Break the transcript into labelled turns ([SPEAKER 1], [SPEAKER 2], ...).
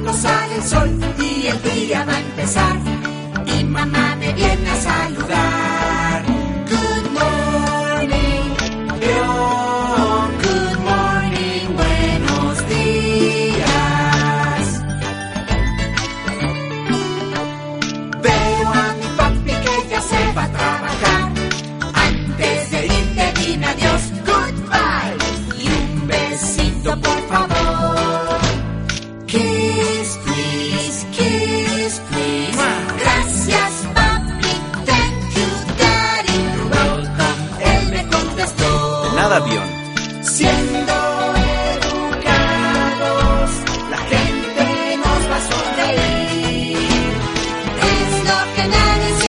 [SPEAKER 1] cuando sale el sol y el día va a empezar. Y mamá me viene a saludar.